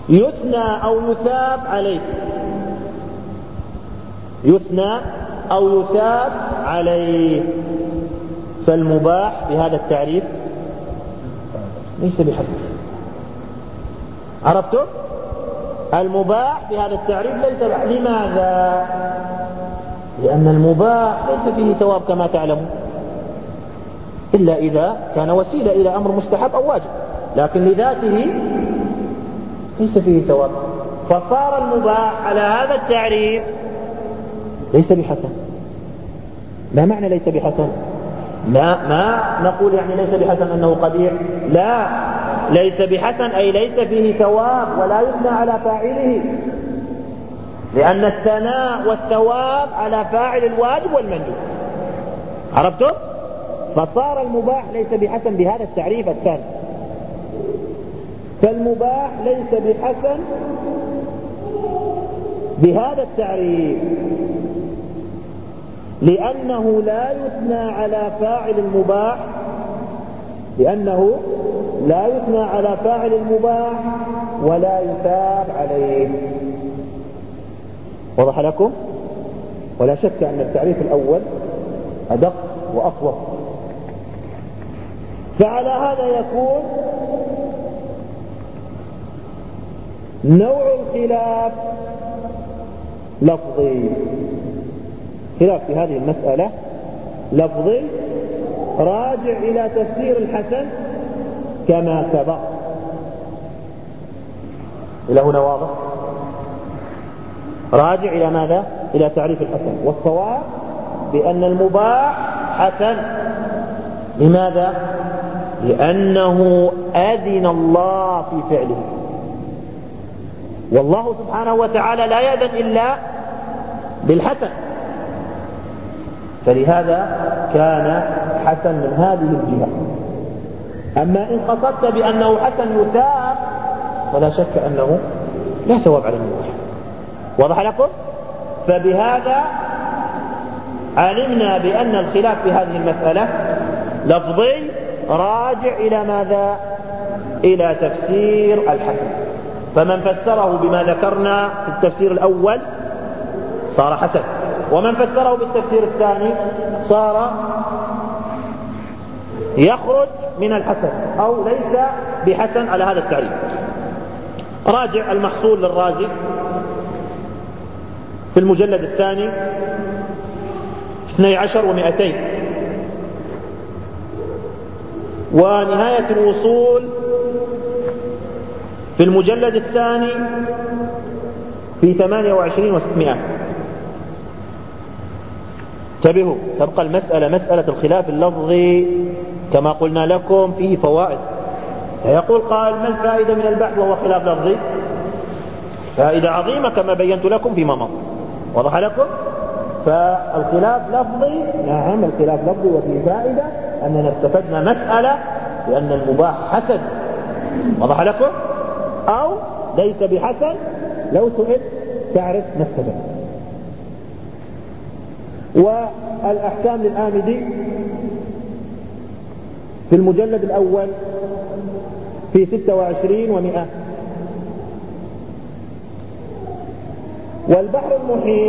يثنى أو يثاب عليه، يثنى أو يثاب عليه. فالمباح بهذا التعريف ليس بحسن. عرفتم؟ المباح بهذا التعريف ليس بحسن. لماذا؟ لأن المباح ليس فيه ثواب كما تعلمون، إلا إذا كان وسيلة إلى أمر مستحب أو واجب، لكن لذاته ليس فيه ثواب. فصار المباح على هذا التعريف ليس بحسن. ما معنى ليس بحسن؟ لا، ما نقول يعني ليس بحسن أنه قبيح، لا، ليس بحسن أي ليس فيه ثواب ولا يثنى على فاعله، لأن الثناء والثواب على فاعل الواجب والمندوب. عرفتم؟ فصار المباح ليس بحسن بهذا التعريف الثاني. فالمباح ليس بحسن بهذا التعريف لأنه لا يثنى على فاعل المباح، لأنه لا يثنى على فاعل المباح ولا يثاب عليه. وضح لكم؟ ولا شك أن التعريف الأول أدق وأصوب. فعلى هذا يكون نوع الخلاف لفظي، خلاف في هذه المسألة لفظي راجع إلى تفسير الحسن كما سبق. إلى هنا واضح؟ راجع إلى ماذا؟ إلى تعريف الحسن. والصواب بأن المباح حسن. لماذا؟ لأنه أذن الله في فعله، والله سبحانه وتعالى لا يأذن إلا بالحسن، فلهذا كان حسن من هذه الجهة. أما إن قصدت بأنه حسن يثاب فلا شك أنه لا ثواب على المباح. واضح لكم؟ فبهذا علمنا بأن الخلاف في هذه المسألة لفظي راجع إلى ماذا؟ إلى تفسير الحسن. فمن فسره بما ذكرنا في التفسير الأول صار حسن، ومن فسره بالتفسير الثاني صار يخرج من الحسن أو ليس بحسن على هذا التعريف. راجع المحصول للرازي في المجلد الثاني 12 و200، ونهاية الوصول في المجلد الثاني في 28 و600. انتبهوا، تبقى المسألة مسألة الخلاف اللفظي كما قلنا لكم فيه فوائد. يقول قال: ما الفائدة من البحث وهو خلاف لفظي؟ فائدة عظيمة كما بينت لكم فيما مضى. وضح لكم؟ فالخلاف لفظي، نعم الخلاف لفظي وفيه فائدة أننا استفدنا مسألة لأن المباح حسن. وضح لكم؟ أو ليس بحسن، لو سئل تعرف ما استفدت. والأحكام للآمدي في المجلد الأول في 26 و100. والبحر المحيط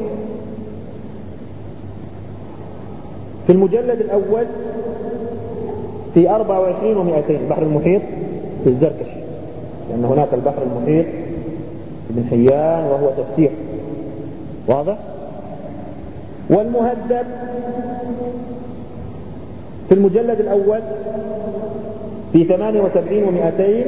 في المجلد الأول في 24 و200. البحر المحيط في الزركشي، لأن هناك البحر المحيط ابن حيان وهو تفسير. واضح؟ والمهذب في المجلد الأول في 78 و200.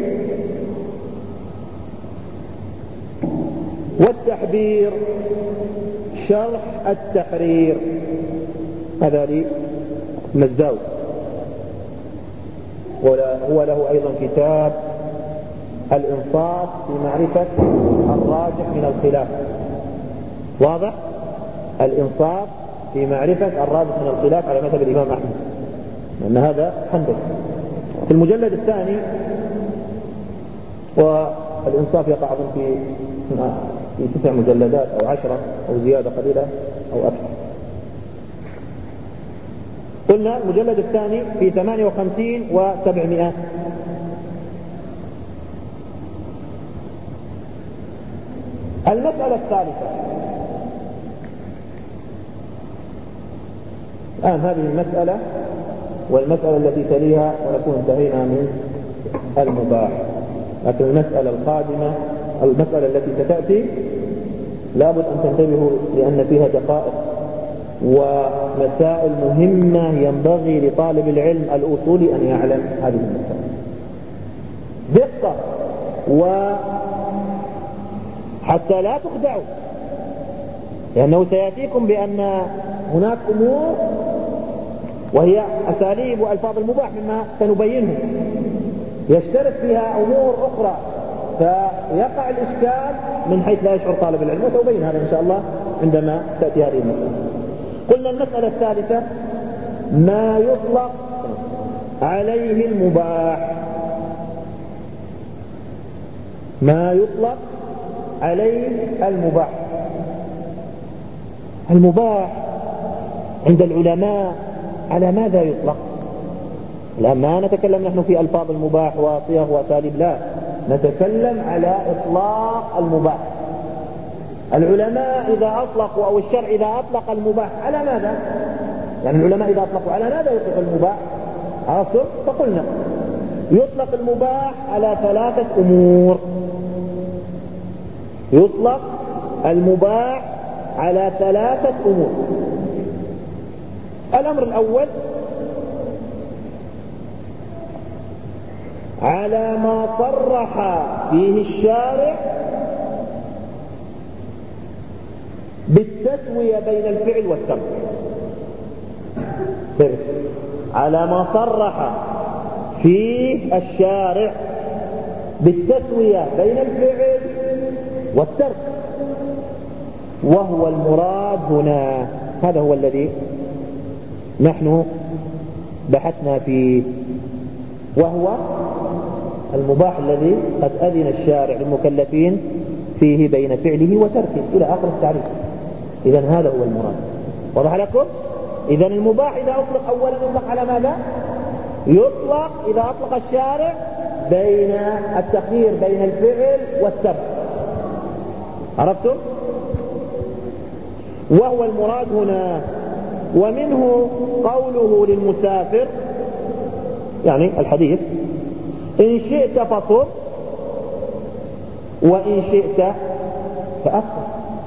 والتحبير شرح التحرير هذا لمزداوي، هو له أيضا كتاب الإنصاف في معرفة الراجح من الخلاف. واضح؟ الإنصاف في معرفة الراجح من الخلاف على مذهب الإمام أحمد، لأن هذا حنبلي. في المجلد الثاني، والإنصاف يقع في 9 مجلدات أو 10 أو زيادة قليلة أو أكثر. قلنا المجلد الثاني في 58 و700. المسألة الثالثة. الآن هذه المسألة والمسألة التي تليها ونكون انتهينا من المباح، لكن المسألة القادمة المسألة التي ستأتي لابد أن تنتبهوا لأن فيها دقائق ومسائل مهمة ينبغي لطالب العلم الأصولي أن يعلم هذه المسائل دقة، وحتى لا تخدعوا، لأنه سيأتيكم بأن هناك أمور وهي أساليب وألفاظ المباح مما سنبينه يشترك فيها أمور أخرى فيقع الإشكال من حيث لا يشعر طالب العلم، وسأبين هذا إن شاء الله عندما تأتي هذه المسألة. قلنا المسألة الثالثة ما يطلق عليه المباح، ما يطلق عليه المباح. المباح عند العلماء على ماذا يطلق؟ لا، ما نتكلم نحن في ألفاظ المباح وصيغ وأساليب، لا، نتكلم على إطلاق المباح. العلماء إذا أطلقوا أو الشرع إذا أطلق المباح على ماذا؟ يعني العلماء إذا أطلقوا على ماذا يطلق المباح؟ عرفتم؟ فقلنا يطلق المباح على ثلاثة أمور. يطلق المباح على ثلاثة أمور. الأمر الأول على ما صرح فيه الشارع بالتسوية بين الفعل والترك. على ما صرح فيه الشارع بالتسوية بين الفعل والترك، وهو المراد هنا. هذا هو الذي نحن بحثنا فيه، وهو المباح الذي قد أذن الشارع للمكلفين فيه بين فعله وتركه إلى آخر التعريف. إذن هذا هو المراد. واضح لكم؟ إذن المباح إذا أطلق أولا يطلق على ماذا؟ يطلق إذا أطلق الشارع بين التخيير بين الفعل والترك. عرفتم؟ وهو المراد هنا. ومنه قوله للمسافر، يعني الحديث: إن شئت فصم وإن شئت فأفطر.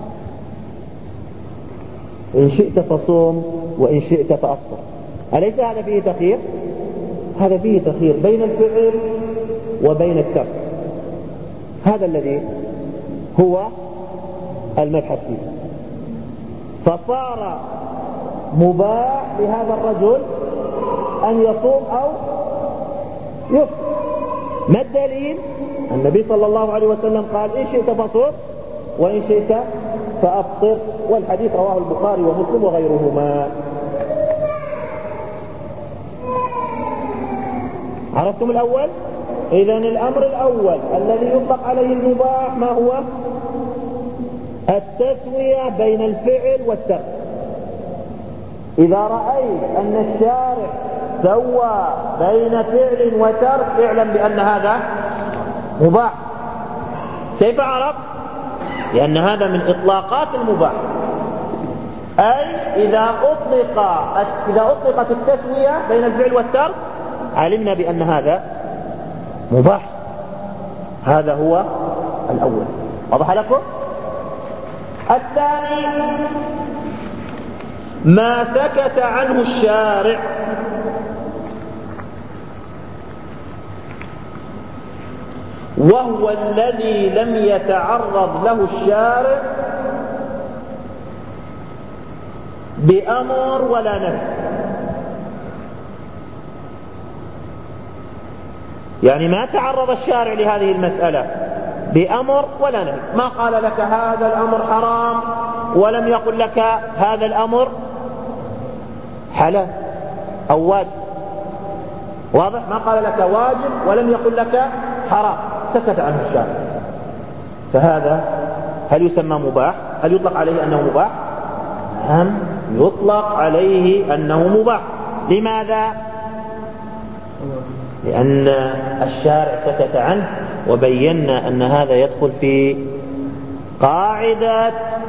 إن شئت فصم وإن شئت فأفطر. أليس هذا فيه تخيير؟ هذا فيه تخيير بين الفعل وبين الترك. هذا الذي هو المبحث فيه. فصار مباح لهذا الرجل أن يصوم أو يفطر. ما الدليل؟ النبي صلى الله عليه وسلم قال: إن شئت فصوم وإن شئت فأفطر، والحديث رواه البخاري ومسلم وغيرهما. عرفتم الأول؟ إذن الأمر الأول الذي يطلق عليه المباح ما هو؟ التسوية بين الفعل والترك. إذا رأيت أن الشارع سوى بين فعل وترك اعلم بأن هذا مباح. كيف عرف؟ لأن هذا من إطلاقات المباح. أي إذا أطلقت التسوية بين الفعل والترك علمنا بأن هذا مباح. هذا هو الأول. واضح لكم؟ الثاني ما سكت عنه الشارع، وهو الذي لم يتعرض له الشارع بأمر ولا نهي. يعني ما تعرض الشارع لهذه المسألة بأمر ولا نهي، ما قال لك هذا الأمر حرام ولم يقل لك هذا الأمر حلال أو واجب. واضح؟ ما قال لك واجب ولم يقل لك حرام، سكت عنه الشارع. فهذا هل يسمى مباح؟ هل يطلق عليه أنه مباح؟ نعم، يطلق عليه أنه مباح. لماذا؟ لأن الشارع سكت عنه، وبينا أن هذا يدخل في قاعدة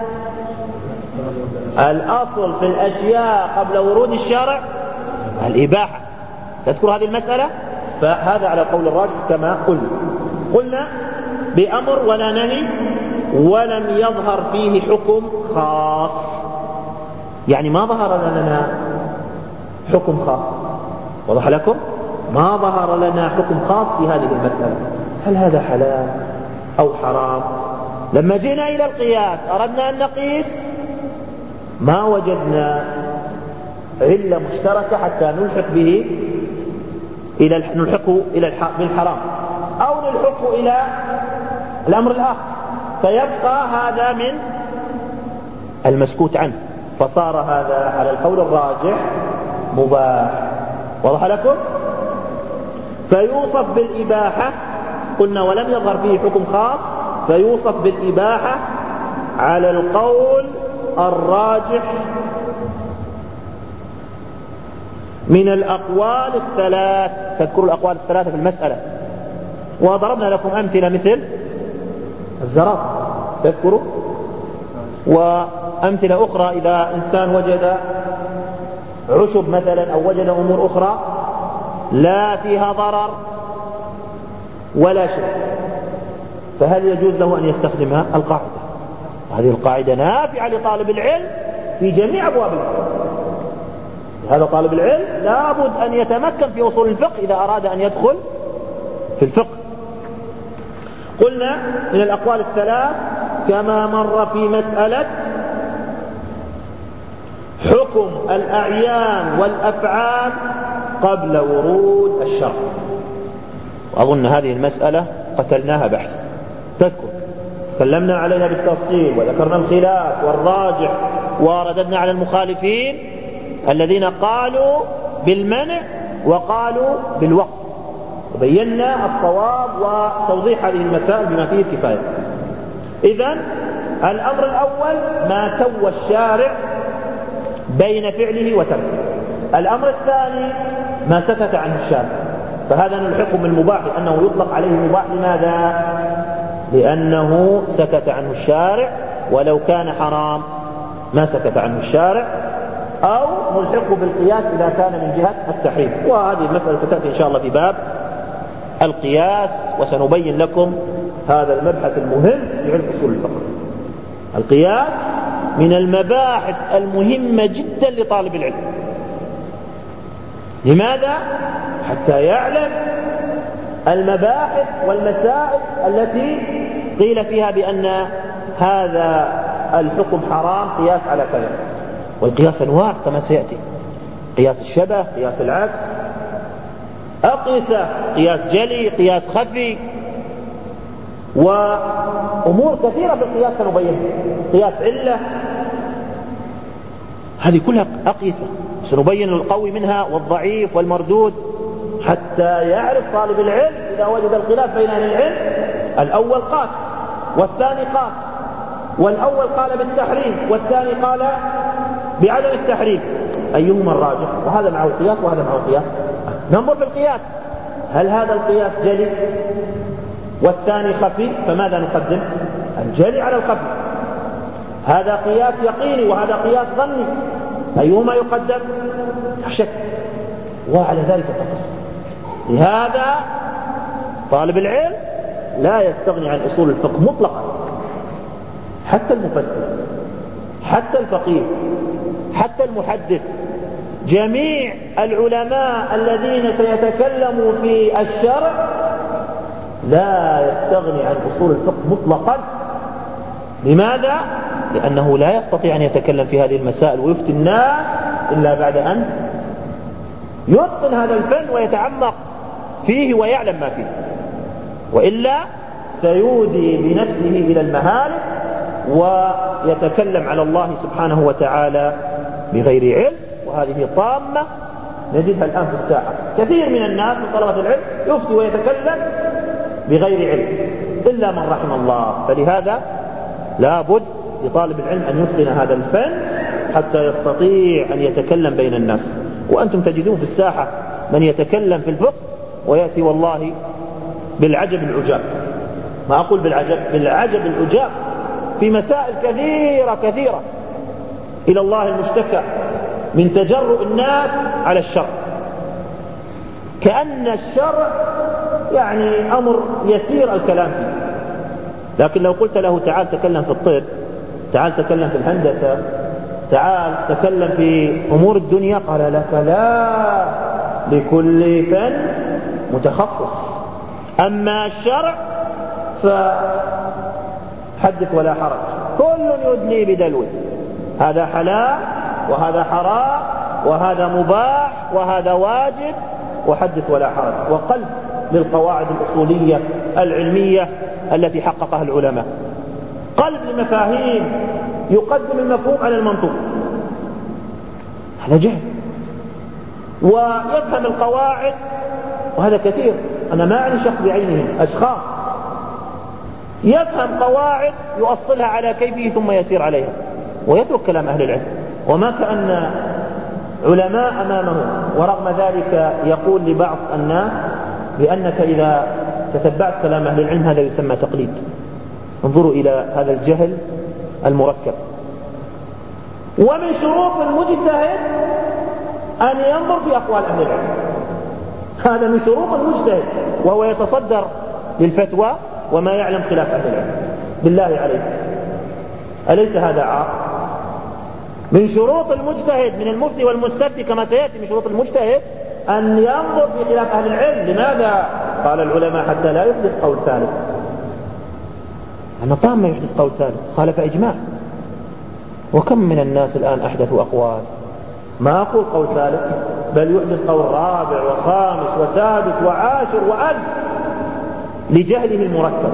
الأصل في الأشياء قبل ورود الشرع الإباحة. تذكر هذه المسألة؟ فهذا على قول الراجح كما قلنا بأمر ولا نهي ولم يظهر فيه حكم خاص، يعني ما ظهر لنا حكم خاص. وضح لكم؟ ما ظهر لنا حكم خاص في هذه المسألة، هل هذا حلال أو حرام؟ لما جئنا إلى القياس أردنا أن نقيس، ما وجدنا علة مشتركة حتى نلحقه بالحرام أو نلحقه إلى الأمر الآخر، فيبقى هذا من المسكوت عنه، فصار هذا على القول الراجح مباح. وضح لكم؟ فيوصف بالإباحة، قلنا ولم يظهر فيه حكم خاص، فيوصف بالإباحة على القول الراجح من الأقوال الثلاث. تذكروا الأقوال الثلاثة في المسألة، وضربنا لكم أمثلة مثل الزراب، تذكروا، وأمثلة أخرى إذا إنسان وجد عشب مثلا أو وجد أمور أخرى لا فيها ضرر ولا شيء، فهل يجوز له أن يستخدمها؟ القاعدة، هذه القاعدة نافعة لطالب العلم في جميع أبواب الفقه. هذا طالب العلم لابد أن يتمكن في أصول الفقه إذا أراد أن يدخل في الفقه. قلنا من الأقوال الثلاث كما مر في مسألة حكم الأعيان والأفعال قبل ورود الشرع، وأظن هذه المسألة قتلناها بحث. تذكر تكلمنا عليها بالتفصيل وذكرنا الخلاف والراجح، ورددنا على المخالفين الذين قالوا بالمنع وقالوا بالوقت، وبينا الصواب وتوضيح هذه المسائل بما فيه الكفاية. إذن الأمر الأول ما سوى الشارع بين فعله وتركه. الأمر الثاني ما سكت عنه الشارع، فهذا نلحقه بالمباح لأنه يطلق عليه مباح. لماذا؟ لأنه سكت عنه الشارع، ولو كان حرام ما سكت عنه الشارع. أو نلحقه بالقياس إذا كان من جهة التحريم، وهذه المسألة ستأتي إن شاء الله في باب القياس، وسنبين لكم هذا المبحث المهم في علم أصول الفقه. القياس من المباحث المهمة جدا لطالب العلم. لماذا؟ حتى يعلم المباحث والمسائل التي قيل فيها بأن هذا الحكم حرام قياس على كذا. والقياس أنواع كما سيأتي: قياس الشبه، قياس العكس، أقيسة، قياس جلي، قياس خفي، وأمور كثيرة في القياس سنبينها، قياس علة، هذه كلها أقيسة سنبين القوي منها والضعيف والمردود، حتى يعرف طالب العلم إذا وجد الخلاف بين أهل العلم الأول قاس والثاني قاس، والأول قال بالتحريم والثاني قال بعدم التحريم، أيهما الراجح؟ وهذا معه القياس وهذا معه القياس. ننظر في القياس، هل هذا القياس جلي والثاني خفي؟ فماذا نقدم؟ الجلي على الخفي. هذا قياس يقيني وهذا قياس ظني، أيهما يقدم؟ شك. وعلى ذلك تقص. لهذا طالب العلم لا يستغني عن أصول الفقه مطلقا، حتى المفسر، حتى الفقيه، حتى المحدث، جميع العلماء الذين سيتكلموا في الشرع لا يستغني عن أصول الفقه مطلقا. لماذا؟ لأنه لا يستطيع أن يتكلم في هذه المسائل ويفتي الناس إلا بعد أن يتقن هذا الفن ويتعمق فيه ويعلم ما فيه، وإلا سيودي بنفسه إلى المهالك ويتكلم على الله سبحانه وتعالى بغير علم. وهذه طامة نجدها الآن في الساحة، كثير من الناس من طلبة العلم يفتي ويتكلم بغير علم إلا من رحم الله. فلهذا لا بد لطالب العلم أن يتقن هذا الفن حتى يستطيع أن يتكلم بين الناس. وأنتم تجدون في الساحة من يتكلم في الفقه ويأتي والله بالعجب العجاب، ما أقول بالعجب، بالعجب العجاب، في مسائل كثيرة إلى الله المشتكى من تجرؤ الناس على الشرع، كأن الشرع يعني أمر يسير الكلام فيه. لكن لو قلت له تعال تكلم في الطب، تعال تكلم في الهندسة، تعال تكلم في أمور الدنيا، قال لك لا، لكل فن متخصص. أما الشرع فحدث ولا حرج، كل يدلي بدلوه، هذا حلال وهذا حرام وهذا مباح وهذا واجب، وحدث ولا حرج. وقلب للقواعد الأصولية العلمية التي حققها العلماء، قلب لمفاهيم يقدم المفهوم على المنطوق، هذا جهل. ويفهم القواعد، وهذا كثير، أنا ما أعني شخص بعينهم، أشخاص يفهم قواعد يؤصلها على كيفه ثم يسير عليها ويترك كلام أهل العلم، وما كأن علماء أمامه. ورغم ذلك يقول لبعض الناس بأنك إذا تتبعت كلام أهل العلم هذا يسمى تقليد. انظروا إلى هذا الجهل المركب. ومن شروط المجتهد أن ينظر في أقوال أهل العلم، هذا من شروط المجتهد، وهو يتصدر للفتوى وما يعلم خلاف أهل العلم. بالله عليك، أليس هذا عار؟ من شروط المجتهد، من المفتي والمستفتي كما سيأتي، من شروط المجتهد أن ينظر في خلاف أهل العلم. لماذا؟ قال العلماء حتى لا يحدث قول ثالث. أنا طام يحدث قول ثالث، خالف إجماع. وكم من الناس الآن أحدثوا أقوال، ما أقول قول ثالث، بل يحدث قول رابع وخامس وسادس وعاشر وألف لجهله المركب.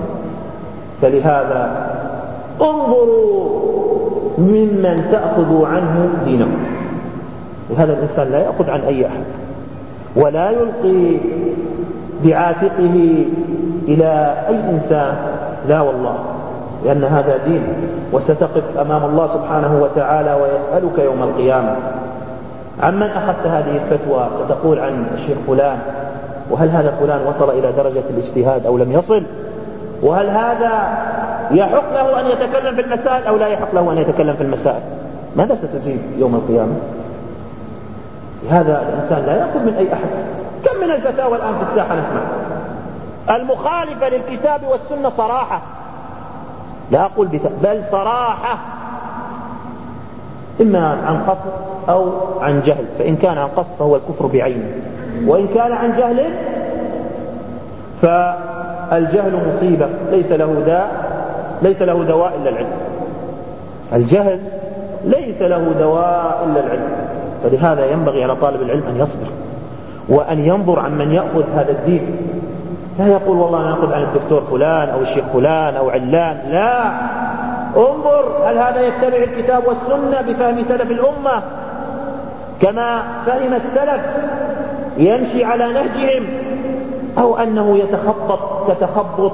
فلهذا انظروا ممن تأخذوا عنه دينكم. وهذا الإنسان لا يأخذ عن أي أحد، ولا يلقي بعاتقه إلى أي إنسان، لا والله، لأن هذا دين، وستقف أمام الله سبحانه وتعالى ويسألك يوم القيامة عمن أخذت هذه الفتوى. ستقول عن الشيخ فلان، وهل هذا فلان وصل إلى درجة الاجتهاد أو لم يصل؟ وهل هذا يحق له أن يتكلم في المسائل أو لا يحق له أن يتكلم في المسائل؟ ماذا ستجيب يوم القيامة؟ هذا الإنسان لا يأخذ من أي أحد. كم من الفتاوى الآن في الساحة نسمع المخالفة للكتاب والسنة صراحة، لا أقول بل صراحة، إما عن قصد أو عن جهل. فإن كان عن قصد فهو الكفر بعينه، وإن كان عن جهل فالجهل مصيبة ليس له دواء إلا العلم. الجهل ليس له دواء إلا العلم. فلهذا ينبغي على طالب العلم أن يصبر وأن ينظر عن من يأخذ هذا الدين. لا يقول والله نأخذ عن الدكتور فلان أو الشيخ فلان أو علان، لا، انظر هل هذا يتبع الكتاب والسنة بفهم سلف الأمة كما فهم السلف، يمشي على نهجهم، أو أنه تتخبط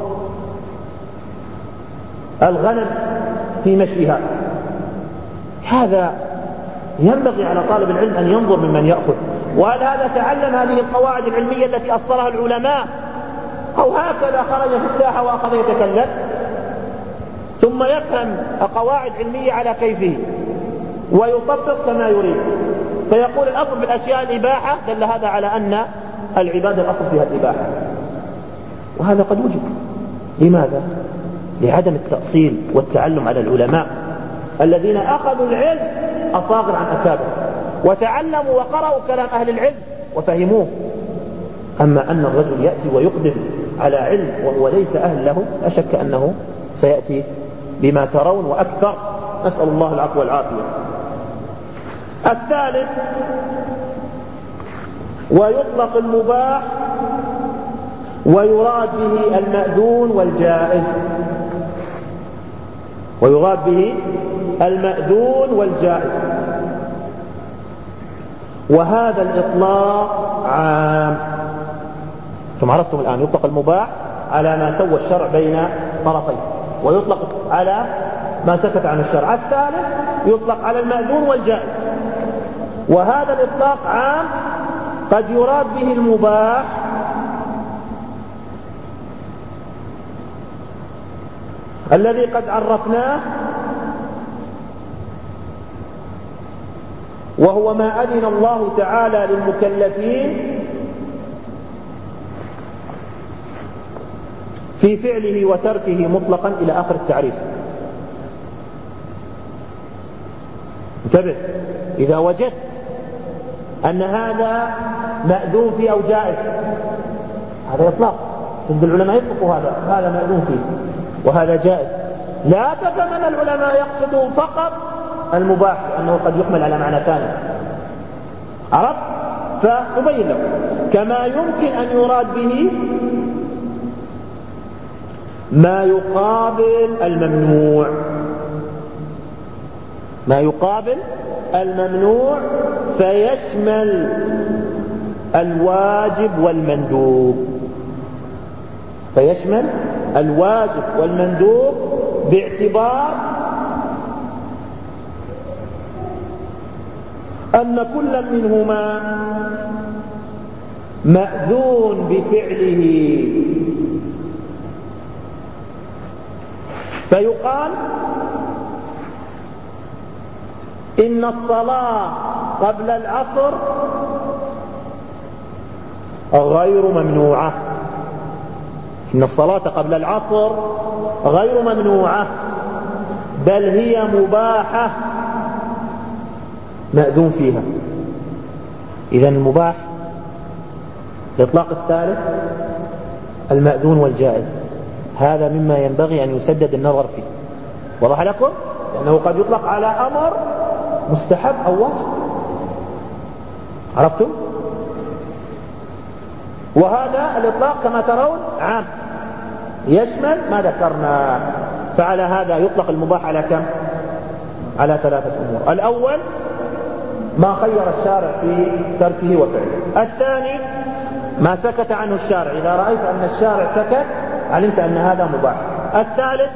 الغنم في مشيها. هذا ينبغي على طالب العلم أن ينظر ممن يأخذ. وهل هذا تعلم هذه القواعد العلمية التي أصلها العلماء، أو هكذا خرج في الساحة وأخذ يتكلم ثم يفهم قواعد علمية على كيفه ويطبق كما يريد، فيقول الأصل في الأشياء الإباحة، دل هذا على أن العبادة الأصل فيها الإباحة، وهذا قد وجد. لماذا؟ لعدم التأصيل والتعلم على العلماء الذين أخذوا العلم أصاغر عن أكابر، وتعلموا وقرأوا كلام أهل العلم وفهموه. أما أن الرجل يأتي ويقدم على علم وهو ليس أهل له، لا شك أنه سيأتي بما ترون وأكثر، نسأل الله العفو والعافية. الثالث، ويطلق المباح ويراد به المأذون والجائز. ويراد به المأذون والجائز، وهذا الإطلاق عام. ثم عرفتم الآن يطلق المباح على ما سوى الشرع بين طرفين، ويطلق على ما سكت عن الشرع. الثالث يطلق على المأذون والجائز، وهذا الإطلاق عام، قد يراد به المباح الذي قد عرفناه، وهو ما أذن الله تعالى للمكلفين في فعله وتركه مطلقا إلى آخر التعريف. انتبه، إذا وجدت أن هذا مأذون فيه أو جائز، هذا إطلاق، عند العلماء يطلقوا هذا مأذون فيه وهذا جائز. لا تفهم أن العلماء يقصدوا فقط المباح، لأنه قد يحمل على معنى ثاني. عرفت؟ فأبين لكم كما يمكن أن يراد به ما يقابل الممنوع، ما يقابل الممنوع فيشمل الواجب والمندوب، فيشمل الواجب والمندوب باعتبار أن كل منهما مأذون بفعله. فيقال إن الصلاة قبل العصر غير ممنوعة، إن الصلاة قبل العصر غير ممنوعة بل هي مباحة مأذون فيها. إذن المباح الإطلاق الثالث المأذون والجائز، هذا مما ينبغي أن يسدد النظر فيه. وضح لكم؟ لأنه قد يطلق على أمر مستحب أو واجب. عرفتم؟ وهذا الإطلاق كما ترون عام يشمل ما ذكرنا. فعلى هذا يطلق المباح على كم؟ على ثلاثة أمور. الأول ما خير الشارع في تركه وفعله. الثاني ما سكت عنه الشارع، إذا رأيت أن الشارع سكت علمت أن هذا مباح. الثالث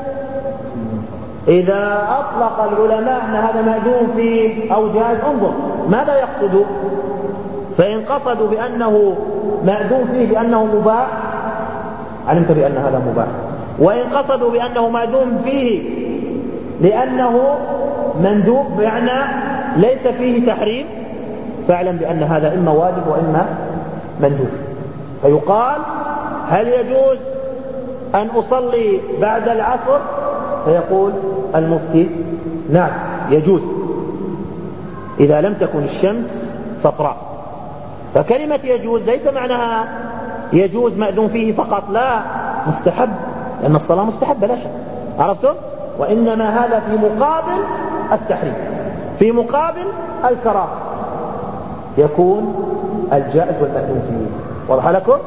إذا أطلق العلماء أن هذا مأذون فيه أو جائز انظر ماذا يقصدوا. فإن قصدوا بأنه مأذون فيه بأنه مباح علمت بأن هذا مباح، وإن قصدوا بأنه مأذون فيه لأنه مندوب بمعنى ليس فيه تحريم فاعلم بأن هذا إما واجب وإما مندوب. فيقال هل يجوز أن أصلي بعد العصر؟ فيقول المفتي نعم يجوز إذا لم تكن الشمس صفراء. فكلمة يجوز ليس معناها يجوز مأذون فيه فقط، لا، مستحب، لأن الصلاة مستحبة لا شك. عرفتم؟ وإنما هذا في مقابل التحريم، في مقابل الكراهة يكون الجائز والمأذون فيه. واضح لكم؟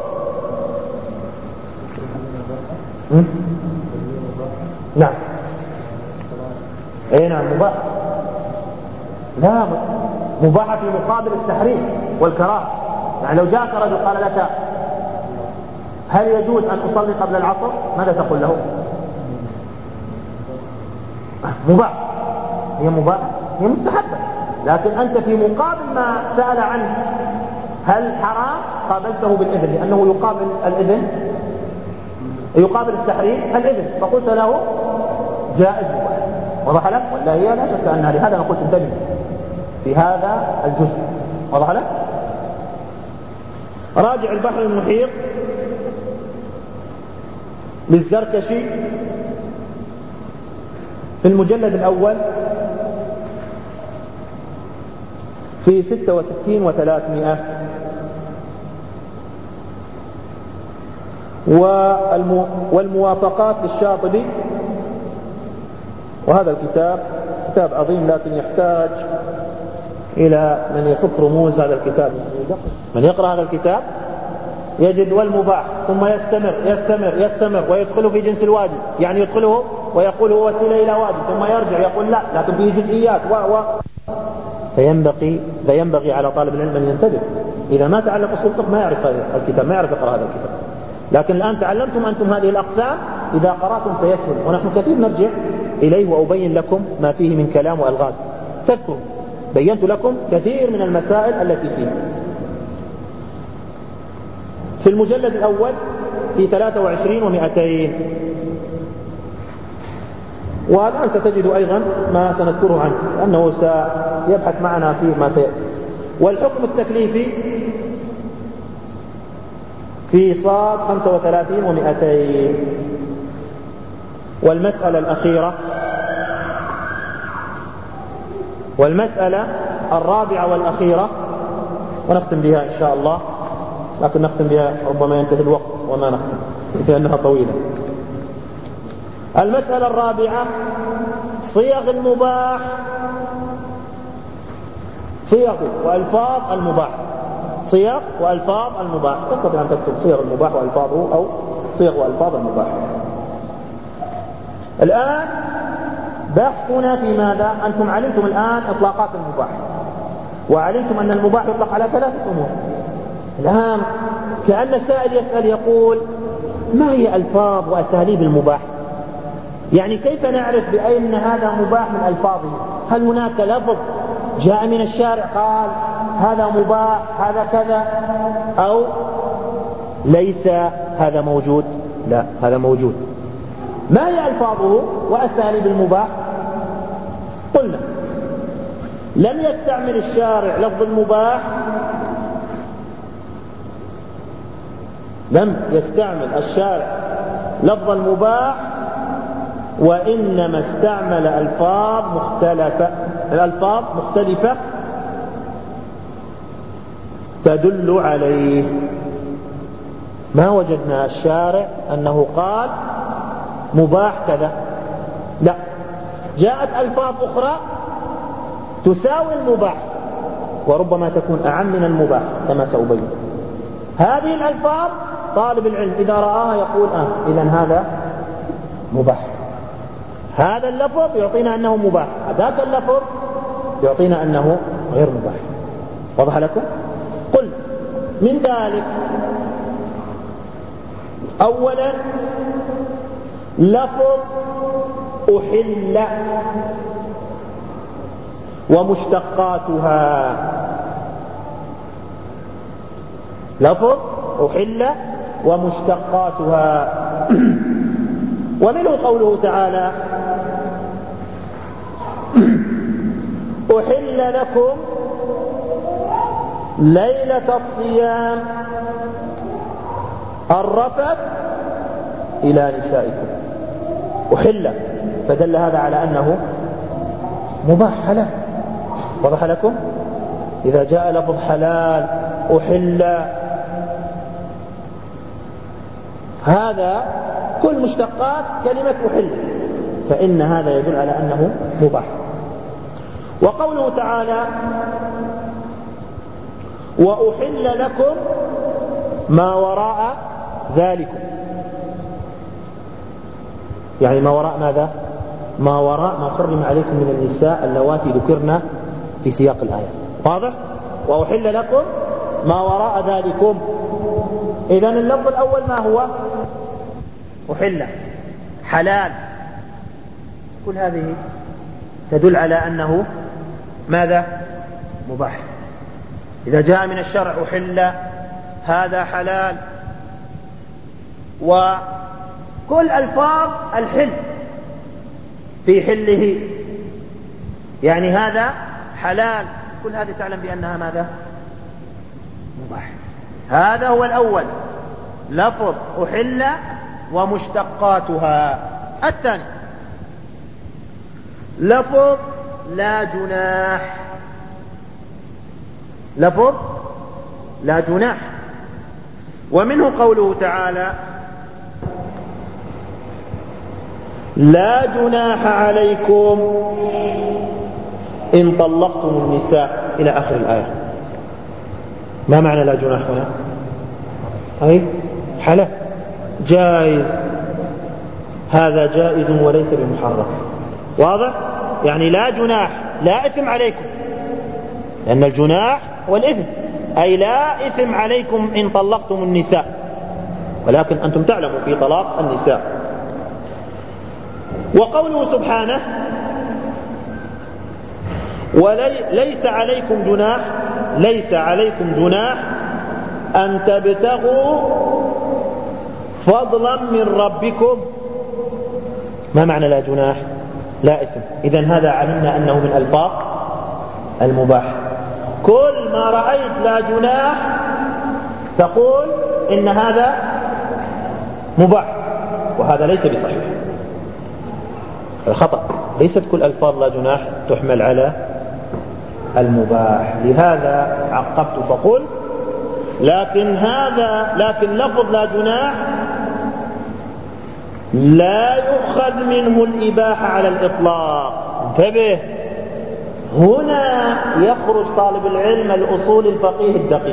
نعم. اي نعم مباح، لا مباح في مقابل التحريم والكراهة. يعني لو جاءك رجل قال لك هل يجوز أن أصلي قبل العصر؟ ماذا تقول له؟ مباح، هي مباح، هي مستحبة، لكن أنت في مقابل ما سأل عنه هل حرام قابلته بالإذن، لأنه يقابل الإذن يقابل التحريم الإذن، فقلت له جائز مباح. وضح لك؟ ولا هي لا شك أنها، لهذا أنا قلت انتبه في هذا الجزء. وضح لك؟ راجع البحر المحيط للزركشي في المجلد الأول في 66 و300، والموافقات للشاطبي. وهذا الكتاب كتاب عظيم لكن يحتاج إلى من يحط رموز هذا الكتاب. من يقرأ هذا الكتاب يجد والمباح ثم يستمر ويدخله في جنس الواجب، يعني يدخله ويقول هو وسيلة إلى واجب، ثم يرجع يقول لا لكن فيه جزئيات فينبغي على طالب العلم أن ينتبه. إذا ما تعلم أصول الفقه ما يعرف هذا الكتاب، ما يعرف يقرأ هذا الكتاب. لكن الآن تعلمتم أنتم هذه الأقسام، إذا قرأتم سيسهل. ونحن كثير نرجع إليه وأبين لكم ما فيه من كلام وألغاز. تذكروا بينت لكم كثير من المسائل التي فيه. في المجلد الأول في 23 و200 والآن ستجد أيضا ما سنذكره عنه أنه سيبحث معنا فيه ما سيأتي. والحكم التكليفي في صاد 35 و200. والمسألة الرابعة والأخيرة ونختم بها إن شاء الله، لكن نختم بها ربما ينتهي الوقت وما نختم لأنها طويلة. المسألة الرابعة صيغ المباح، صيغ وألفاظ المباح، صيغ وألفاظ المباح. تستطيع أن تكتب صيغ المباح وألفاظه أو صيغ وألفاظ المباح. الآن بحثنا في ماذا؟ أنتم علمتم الآن إطلاقات المباح، وعلمتم أن المباح يطلق على 3 أمور. الآن كأن السائل يسأل يقول ما هي ألفاظ وأساليب المباح؟ يعني كيف نعرف بأن هذا مباح من ألفاظه؟ هل هناك لفظ جاء من الشارع قال هذا مباح هذا كذا، أو ليس هذا موجود؟ لا، هذا موجود. ما هي ألفاظه وأساليب المباح؟ قلنا لم يستعمل الشارع لفظ المباح، لم يستعمل الشارع لفظ المباح، وإنما استعمل ألفاظ مختلفة تدل عليه. ما وجدنا الشارع أنه قال مباح كذا، لا، جاءت ألفاظ أخرى تساوي المباح وربما تكون أعم من المباح كما سأبين. هذه الألفاظ طالب العلم إذا رآها يقول إذن هذا مباح. هذا اللفظ يعطينا أنه مباح، ذاك اللفظ يعطينا أنه غير مباح. واضح لكم؟ قل من ذلك أولا لفظ أحل ومشتقاتها، لفظ أحل ومشتقاتها. ومنه قوله تعالى أحل لكم ليلة الصيام الرفث إلى نسائكم. أحل، فدل هذا على أنه مباح حلال. وضح لكم؟ إذا جاء لفظ حلال أحل، هذا كل مشتقات كلمة أحل، فإن هذا يدل على أنه مباح. وقوله تعالى وأحل لكم ما وراء ذلكم، يعني ما وراء ماذا؟ ما وراء ما حرم عليكم من النساء اللواتي ذكرنا في سياق الآية. واضح؟ وأحل لكم ما وراء ذلكم. إذن اللفظ الأول ما هو؟ أحل، حلال. كل هذه تدل على أنه ماذا؟ مباح. إذا جاء من الشرع أحل هذا حلال. وكل ألفاظ الحل في حله، يعني هذا حلال، كل هذه تعلم بأنها ماذا؟ مباح. هذا هو الأول، لفظ أحل ومشتقاتها. الثاني لفظ لا جناح، لفظ لا جناح. ومنه قوله تعالى لا جناح عليكم إن طلقتم النساء إلى آخر الآية. ما معنى لا جناح هنا؟ أي حلال، جائز، هذا جائز وليس بمحرم. واضح؟ يعني لا جناح، لا إثم عليكم، لأن الجناح والإثم، أي لا إثم عليكم إن طلقتم النساء، ولكن أنتم تعلموا في طلاق النساء. وقوله سبحانه وليس عليكم جناح، ليس عليكم جناح أن تبتغوا فضلا من ربكم. ما معنى لا جناح؟ لا إثم. إذن هذا علمنا أنه من ألفاظ المباح. كل ما رأيت لا جناح تقول إن هذا مباح، وهذا ليس بصحيح، الخطأ. ليست كل ألفاظ لا جناح تحمل على المباح. لهذا عقبت فقل لكن لفظ لا جناح لا يؤخذ منه الإباحة على الإطلاق. انتبه، هنا يخرج طالب العلم الأصول الفقيه الدقيق،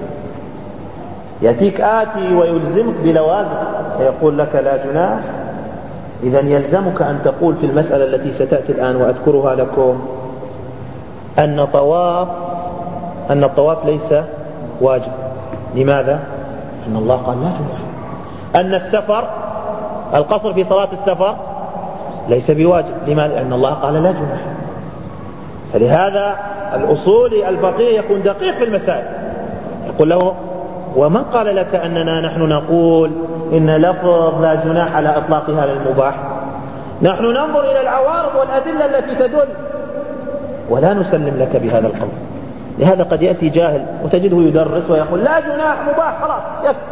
يأتيك آتي ويلزمك بلوازم فيقول لك لا جناح. إذن يلزمك أن تقول في المسألة التي ستأتي الآن وأذكرها لكم أن الطواف ليس واجب. لماذا؟ أن الله قال لا جناح. أن السفر، القصر في صلاة السفر ليس بواجب. لماذا؟ لأن الله قال لا جناح. فلهذا الأصولي الفقيه يكون دقيق في المسائل، يقول له ومن قال لك أننا نحن نقول إن لفظ لا جناح على إطلاقها للمباح؟ نحن ننظر إلى العوارض والأدلة التي تدل ولا نسلم لك بهذا القول. لهذا قد يأتي جاهل وتجده يدرس ويقول لا جناح مباح خلاص يكفي.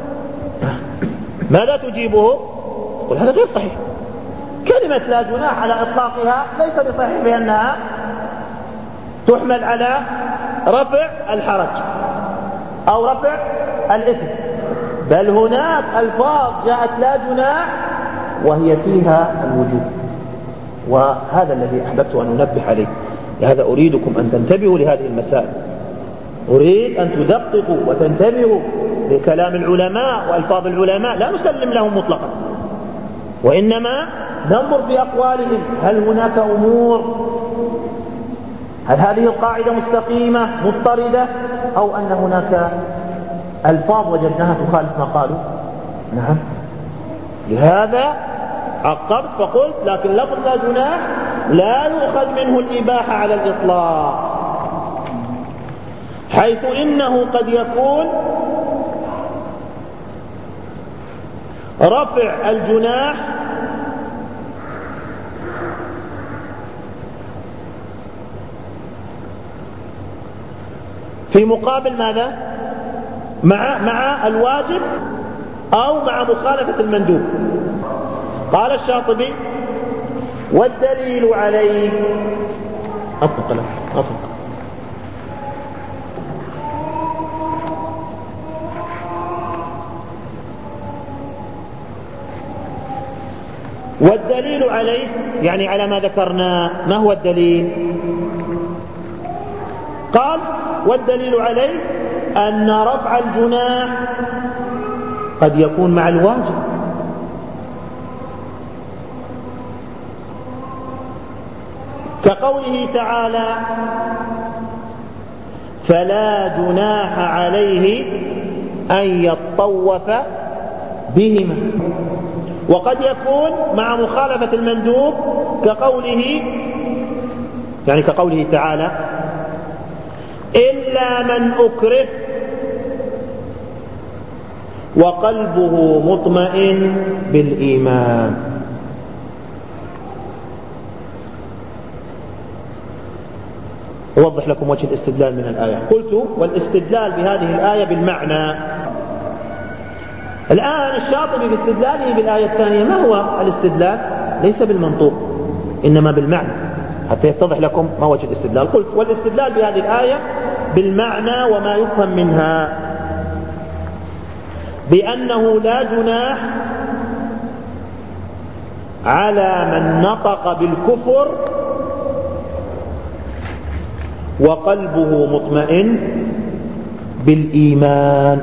ماذا تجيبه؟ قل هذا غير صحيح. كلمة لا جناح على إطلاقها ليس بصحيح بأنها تحمل على رفع الحرج أو رفع الإثم، بل هناك ألفاظ جاءت لا جناح وهي فيها الوجوب، وهذا الذي أحببت أن أنبه عليه. لهذا أريدكم أن تنتبهوا لهذه المسائل، أريد أن تدققوا وتنتبهوا لكلام العلماء وألفاظ العلماء، لا نسلم لهم مطلقا، وإنما ننظر في أقوالهم. هل هناك أمور، هل هذه القاعدة مستقيمة مضطردة، أو أن هناك ألفاظ وجدناها تخالف ما قالوا؟ نعم. لهذا عقبت فقلت لكن لفظ لا جناح لا يؤخذ منه الإباحة على الإطلاق، حيث إنه قد يكون رفع الجناح في مقابل ماذا؟ مع الواجب أو مع مخالفة المندوب. قال الشاطبي والدليل عليه والدليل عليه يعني على ما ذكرنا. ما هو الدليل؟ قال والدليل عليه أن رفع الجناح قد يكون مع الواجب، كقوله تعالى فلا جناح عليه أن يطوف بهما، وقد يكون مع مخالفة المندوب كقوله تعالى إلا من أكره وقلبه مطمئن بالإيمان. أوضح لكم وجه الاستدلال من الآية. قلت والاستدلال بهذه الآية بالمعنى. الآن الشاطبي باستدلاله بالآية الثانية ما هو الاستدلال؟ ليس بالمنطوق إنما بالمعنى، حتى يتضح لكم ما وجه الاستدلال. قلت والاستدلال بهذه الآية بالمعنى وما يفهم منها بأنه لا جناح على من نطق بالكفر وقلبه مطمئن بالإيمان،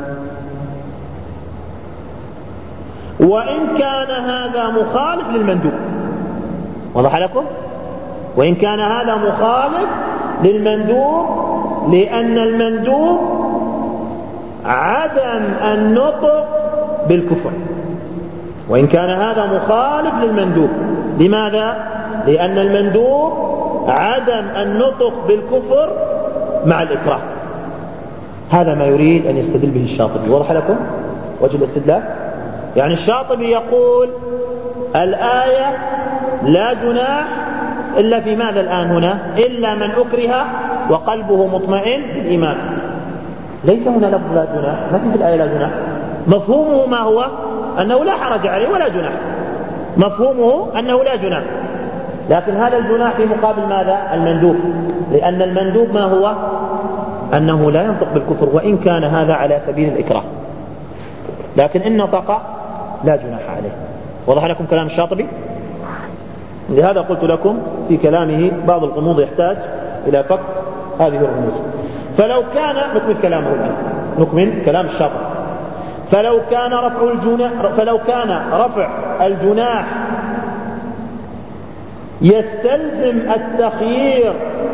وإن كان هذا مخالف للمندوب. وضح لكم؟ وإن كان هذا مخالف للمندوب، لأن المندوب عدم النطق بالكفر، وإن كان هذا مخالف للمندوب. لماذا؟ لأن المندوب عدم النطق بالكفر مع الإكراه. هذا ما يريد أن يستدل به الشاطبي. وضح لكم وجه الاستدلال؟ يعني الشاطبي يقول الآية لا جناح إلا في ماذا الآن هنا؟ إلا من أكره وقلبه مطمئن بالإيمان. ليس هنا لفظ لا جناح، ما في الآية لا جناح. مفهومه ما هو؟ أنه لا حرج عليه ولا جناح، مفهومه أنه لا جناح. لكن هذا الجناح في مقابل ماذا؟ المندوب، لأن المندوب ما هو؟ أنه لا ينطق بالكفر وإن كان هذا على سبيل الإكراه، لكن إن نطق لا جناح عليه. وضح لكم كلام الشاطبي؟ لهذا قلت لكم في كلامه بعض الغموض يحتاج إلى فك هذه الرموز. فلو كان نكمل كلامه الآن، نكمل كلام الشاطبي. فلو كان رفع الجناح يستلزم التخيير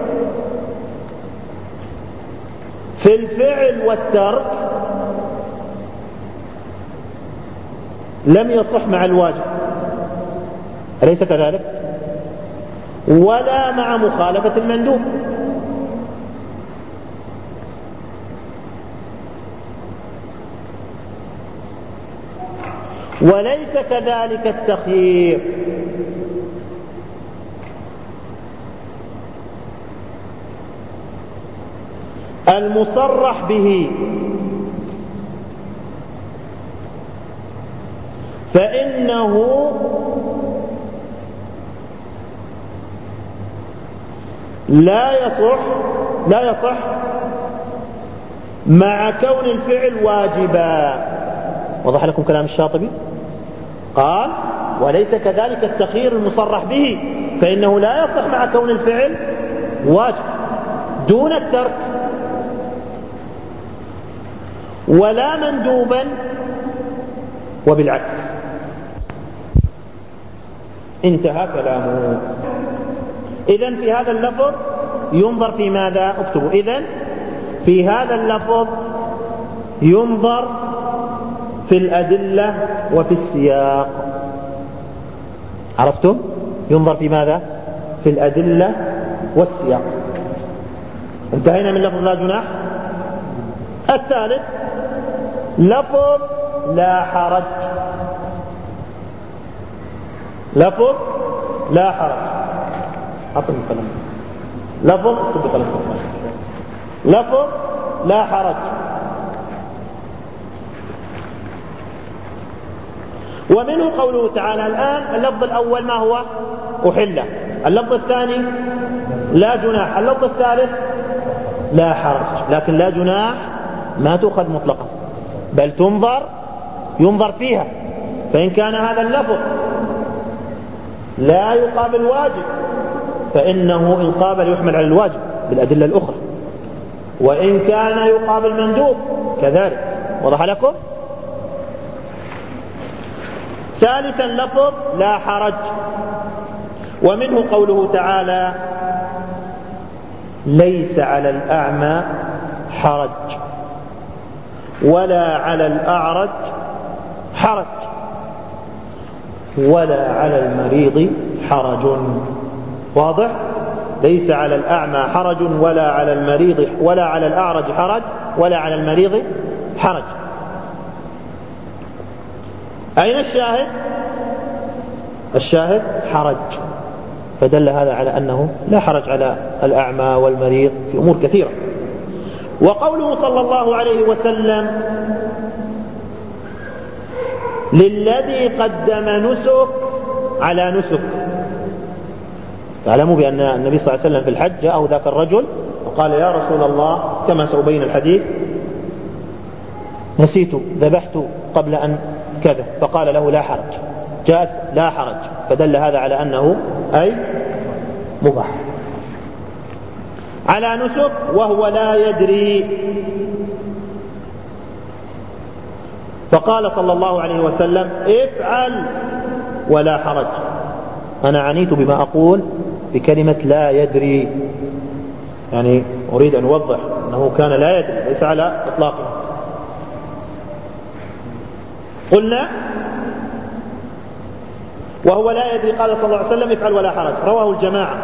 في الفعل والترك لم يصح مع الواجب، أليس كذلك؟ ولا مع مخالفة المندوب. وليس كذلك التخيير المصرح به، فإنه لا يصح مع كون الفعل واجبا. وضح لكم كلام الشاطبي؟ قال وليس كذلك التخيير المصرح به، فإنه لا يصح مع كون الفعل واجب دون الترك، ولا مندوبا وبالعكس. انتهى كلامه. إذن في هذا اللفظ ينظر في ماذا؟ اكتبوا. إذن في هذا اللفظ ينظر في الأدلة وفي السياق. عرفتم؟ ينظر في ماذا؟ في الأدلة والسياق. انتهينا من لفظ لا جناح. الثالث لفظ لا حرج. لفظ لا حرج. أعطني القلم. لفظ اكتب بقلم. لفظ لا حرج. ومنه قوله تعالى الآن اللفظ الأول ما هو؟ أحل. اللفظ الثاني لا جناح. اللفظ الثالث لا حرج. لكن لا جناح ما تؤخذ مطلقا، بل ينظر فيها. فإن كان هذا اللفظ لا يقابل واجب فإنه إن قابل يحمل على الواجب بالأدلة الأخرى، وإن كان يقابل مندوب كذلك. وضح لكم؟ ثالثا لفظ لا حرج. ومنه قوله تعالى ليس على الأعمى حرج ولا على الأعرج حرج ولا على المريض حرج. واضح؟ ليس على الأعمى حرج ولا على المريض ولا على الأعرج حرج ولا على المريض حرج. أين الشاهد؟ الشاهد حرج، فدل هذا على أنه لا حرج على الأعمى والمريض في أمور كثيرة. وقوله صلى الله عليه وسلم للذي قدم نسك على نسك. تعلموا بأن النبي صلى الله عليه وسلم في الحج جاءه ذاك الرجل وقال يا رسول الله كما سأبين الحديث نسيت ذبحت قبل أن كذا، فقال له لا حرج. جاءت لا حرج، فدل هذا على أنه أي مباح. على نسك وهو لا يدري، فقال صلى الله عليه وسلم افعل ولا حرج. أنا عنيت بما أقول بكلمة لا يدري، يعني أريد أن أوضح أنه كان لا يدري، ليس على إطلاقه. قلنا وهو لا يدري قال صلى الله عليه وسلم افعل ولا حرج، رواه الجماعة.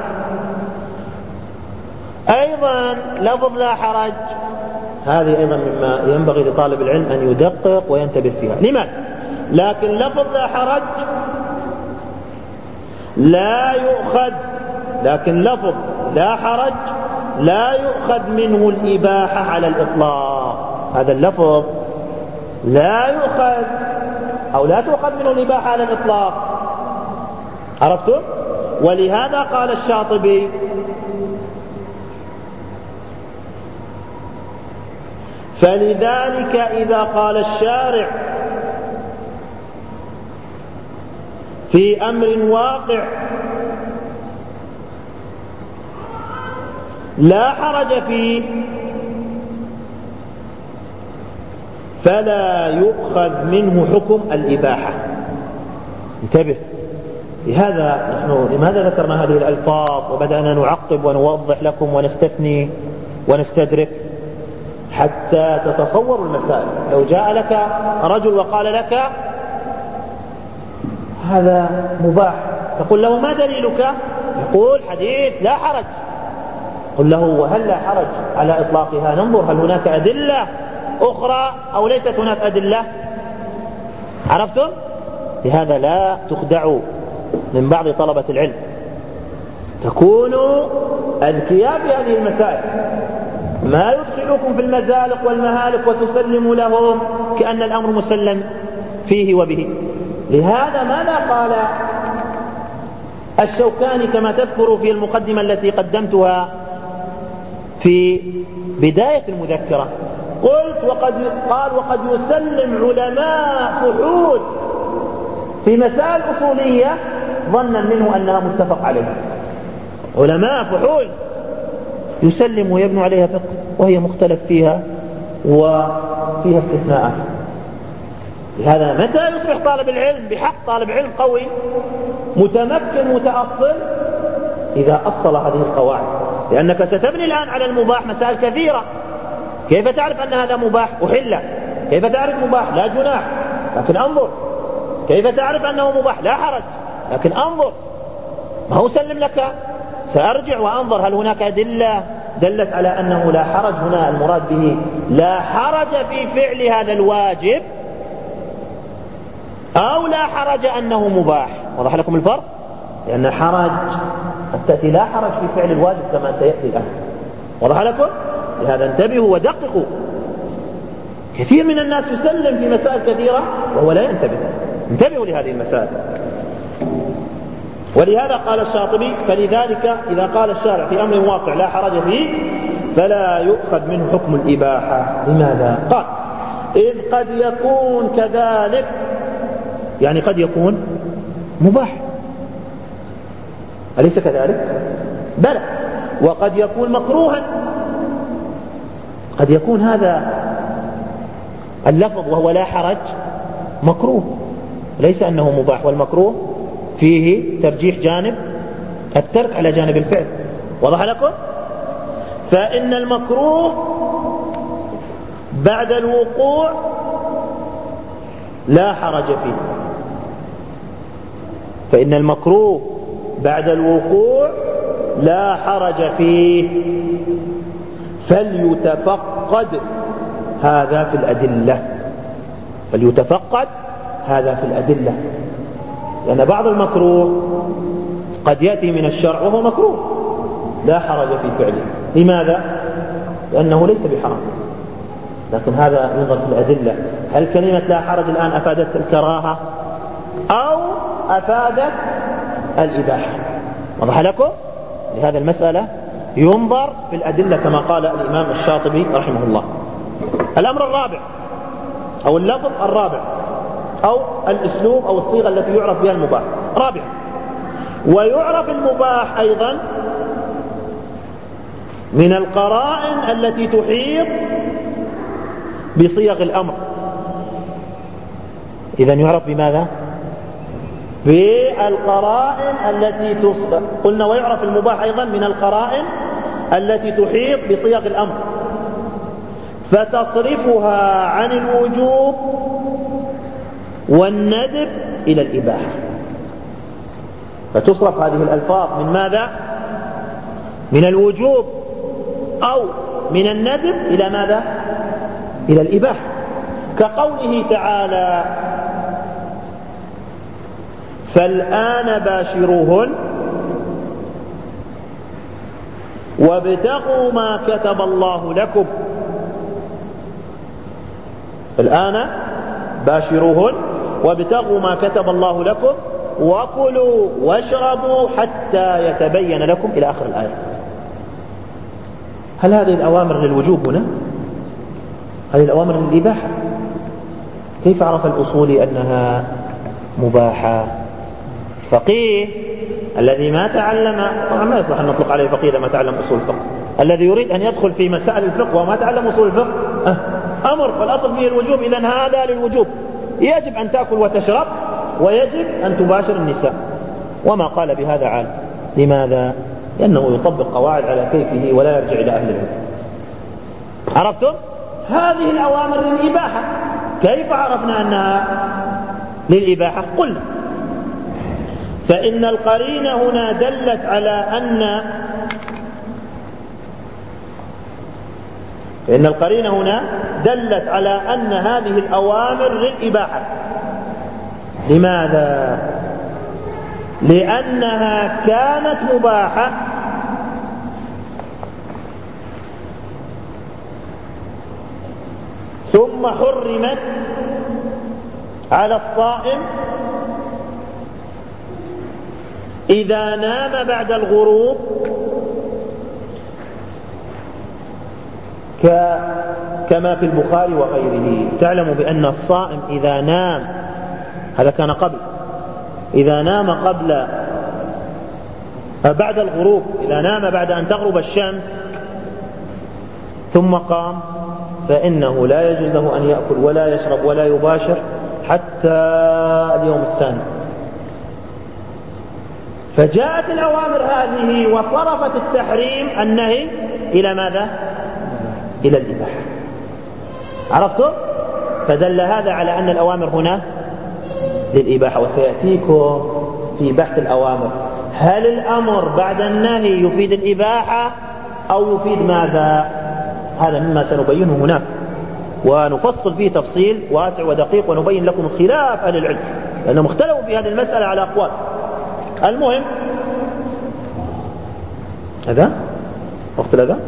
أيضا لفظ لا حرج هذه أيضا مما ينبغي لطالب العلم أن يدقق وينتبه فيها. لماذا؟ لكن لفظ لا حرج لا يؤخذ، لكن لفظ لا حرج لا يؤخذ منه الإباحة على الإطلاق. هذا اللفظ لا يؤخذ أو لا تؤخذ منه الإباحة على الإطلاق. عرفتم؟ ولهذا قال الشاطبي: فلذلك إذا قال الشارع في أمر واقع لا حرج فيه فلا يؤخذ منه حكم الإباحة. انتبه لهذا نحن لماذا ذكرنا هذه الألفاظ وبدأنا نعقب ونوضح لكم ونستثني ونستدرك حتى تتصوروا المسائل. لو جاء لك رجل وقال لك هذا مباح، تقول له ما دليلك؟ يقول حديث لا حرج. قل له وهل لا حرج على إطلاقها؟ ننظر هل هناك أدلة أخرى أو ليست هناك أدلة. عرفتم؟ لهذا لا تخدعوا من بعض طلبة العلم، تكونوا أذكياء بهذه المسائل، ما يدخلوكم في المزالق والمهالك وتسلموا لهم كأن الأمر مسلم فيه وبه. لهذا ماذا قال الشوكاني كما تذكر في المقدمة التي قدمتها في بداية المذكرة؟ قلت وقد يسلم علماء فحول في مسائل أصولية ظنا منه أنها متفق عليها. علماء فحول يسلم ويبنوا عليها فقه وهي مختلف فيها وفيها استثناءات. لهذا متى يصبح طالب العلم بحق طالب علم قوي متمكن متأصل؟ إذا أصل هذه القواعد، لأنك ستبني الآن على المباح مسائل كثيرة. كيف تعرف أن هذا مباح أحل؟ كيف تعرف مباح لا جناح؟ لكن انظر. كيف تعرف أنه مباح لا حرج؟ لكن انظر. ما هو سلم لك، سأرجع وأنظر هل هناك أدلة دلت على أنه لا حرج. هنا المراد به لا حرج في فعل هذا الواجب أو لا حرج أنه مباح. وضح لكم الفرق؟ لأن حرج قد تأتي لا حرج في فعل الواجب كما سيأتي الآن. وضح لكم؟ لهذا انتبهوا ودققوا. كثير من الناس يسلم في مسائل كثيرة وهو لا ينتبه. انتبهوا لهذه المسائل. ولهذا قال الشاطبي: فلذلك إذا قال الشارع في أمر واقع لا حرج فيه فلا يؤخذ منه حكم الإباحة. لماذا؟ قال: إذ قد يكون كذلك، يعني قد يكون مباح، أليس كذلك؟ بلى. وقد يكون مكروها. قد يكون هذا اللفظ وهو لا حرج مكروه، ليس أنه مباح، والمكروه فيه ترجيح جانب الترك على جانب الفعل. وضح لكم؟ فإن المكروه بعد الوقوع لا حرج فيه. فإن المكروه بعد الوقوع لا حرج فيه، فليتفقد هذا في الأدلة. فليتفقد هذا في الأدلة، لأن بعض المكروه قد يأتي من الشرع وهو مكروه لا حرج في فعله. لماذا؟ لأنه ليس بحرام. لكن هذا ينظر في الأدلة، هل كلمة لا حرج الآن أفادت الكراهة أو أفادت الإباحة؟ وضح لكم؟ لهذا المسألة ينظر في الأدلة كما قال الإمام الشاطبي رحمه الله. الأمر الرابع أو اللفظ الرابع أو الأسلوب أو الصيغة التي يعرف بها المباح. رابعا: ويعرف المباح أيضا من القرائن التي تحيط بصيغ الأمر. إذن يعرف بماذا؟ بالقرائن التي قلنا ويعرف المباح أيضا من القرائن التي تحيط بصيغ الأمر فتصرفها عن الوجوب والندب إلى الإباحة. فتصرف هذه الألفاظ من ماذا؟ من الوجوب أو من الندب إلى ماذا؟ إلى الإباحة. كقوله تعالى: فالآن باشروهن وابتغوا ما كتب الله لكم. الآن باشروهن وابتغوا ما كتب الله لكم وكلوا واشربوا حتى يتبين لكم إلى آخر الآية. هل هذه الأوامر للوجوب هنا؟ هذه الأوامر للإباحة. كيف عرف الأصولي أنها مباحة؟ فقيه الذي ما تعلم، طبعا ما يصلح أن نطلق عليه فقيه لما تعلم أصول الفقه، الذي يريد أن يدخل في مسائل الفقه وما تعلم أصول الفقه أمر، فالأصل فيه الوجوب، إذن هذا للوجوب، يجب أن تأكل وتشرب ويجب أن تباشر النساء. وما قال بهذا عالم. لماذا؟ لأنه يطبق قواعد على كيفه ولا يرجع إلى أهل العلم. عرفتم؟ هذه الأوامر للإباحة. كيف عرفنا أنها للإباحة؟ قلنا فإن القرينة هنا دلت على أن هذه الأوامر للإباحة. لماذا؟ لأنها كانت مباحة ثم حرمت على الصائم إذا نام بعد الغروب، كما في البخاري وغيره. تعلم بأن الصائم إذا نام، هذا كان قبل، إذا نام بعد الغروب، إذا نام بعد أن تغرب الشمس ثم قام، فإنه لا يجوز له أن يأكل ولا يشرب ولا يباشر حتى اليوم الثاني. فجاءت الأوامر هذه وصرفت التحريم النهي إلى ماذا؟ إلى الإباحة. عرفتم؟ فدل هذا على أن الأوامر هنا للإباحة. وسيأتيكم في بحث الأوامر هل الأمر بعد النهي يفيد الإباحة أو يفيد ماذا؟ هذا مما سنبينه هناك، ونفصل فيه تفصيل واسع ودقيق، ونبين لكم خلاف أهل العلم لأنهم اختلفوا في هذه المسألة على أقوال. المهم هذا وقت الأذان،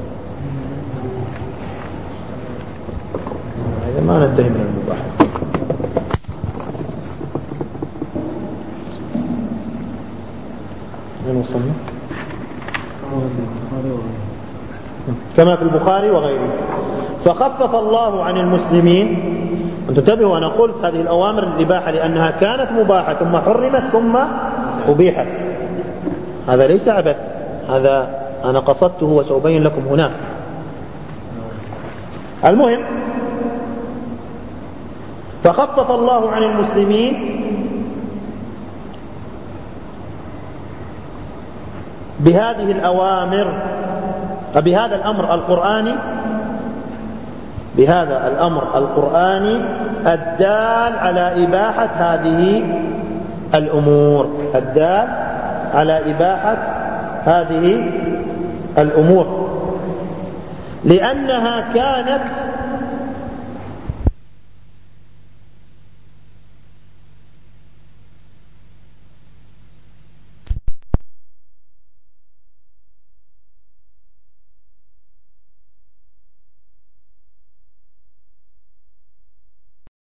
إذا ما ننتهي من المباح. وين وصلنا؟ كما في البخاري وغيره. فخفف الله عن المسلمين. انتبهوا، أنا قلت هذه الأوامر الإباحة لأنها كانت مباحة ثم حرمت ثم أبيحت. هذا ليس عبث، هذا أنا قصدته وسأبين لكم هناك. المهم فخفف الله عن المسلمين بهذه الأوامر، بهذا الأمر القرآني، بهذا الأمر القرآني الدال على إباحة هذه الأمور، الدال على إباحة هذه الأمور، لأنها كانت